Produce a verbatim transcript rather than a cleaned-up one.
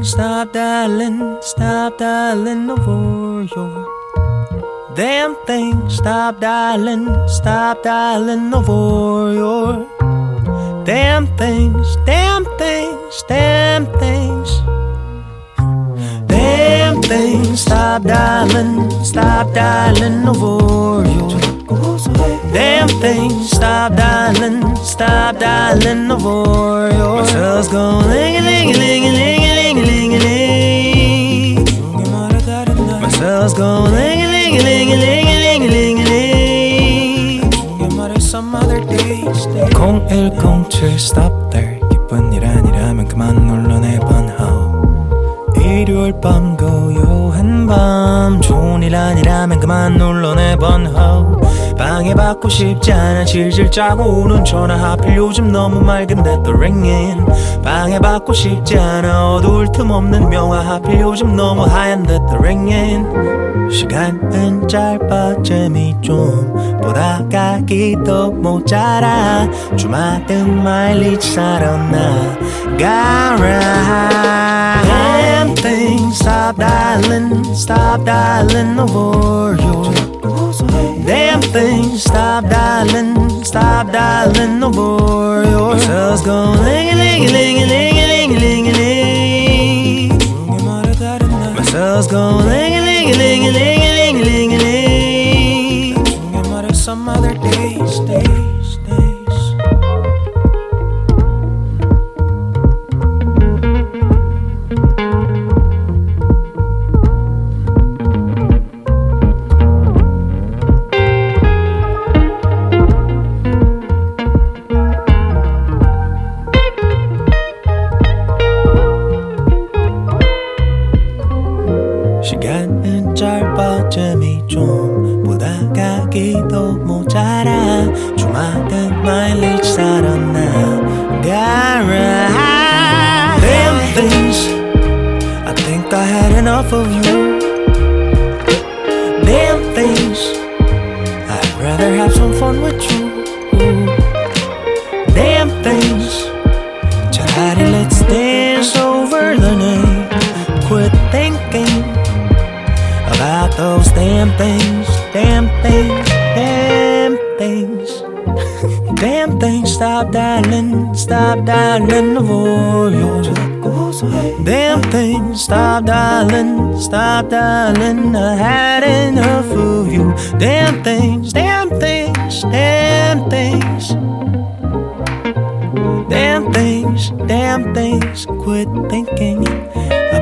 things, stop dialing, stop dialing over your damn things, stop dialing, stop dialing over your damn things, damn things, damn things. Damn things, stop dialing, stop dialing over your damn things, stop dialing, stop dialing over your. My cells go ling-a-ling-a-ling-a-ling-a-ling-a-ling. My cells go ling-a-ling-a-ling-a-ling-a-ling-a-ling. Some other days. 공일공칠 stop there. 기쁜 일 아니라면 그만 눌러내번 how. 일요일 밤 고요한 밤 좋은 일 아니라면 그만 눌러내번 how. 방해받고 싶지 않아 질질 짜고 우는 전화 하필 요즘 너무 맑은데 또 ringing. 방해받고 싶지 않아 어두울 틈 없는 명화 하필 요즘 너무 하얀데 또 ringing. 시간은 짧아 재미 좀 보다가 기도 모자라 주마등 마일리지 사러 나가라. Damn things, stop dialing, stop dialing over your damn things, stop dialing, stop dialing over your. My cells go ling-a-ling-a-ling-a-ling-a-ling-a-ling. My cells go ling-a-ling-a-ling-a-ling-a-ling. Some other days, days, days. 시간은 짧아 재미 좀 보다가 기도 모자라 주마등 마일리지 사러 나가라. Damn things, I think I had enough of you. Damn things, I'd rather have some fun with you. Damn things, 차라리 let's dance over the night. Quit thinking about those damn things, damn things, damn things. Damn things, stop dialing, stop dialing over your damn things, stop dialing, stop dialing. I had enough of you. Damn things, damn things, damn things. Damn things, damn things. Quit thinking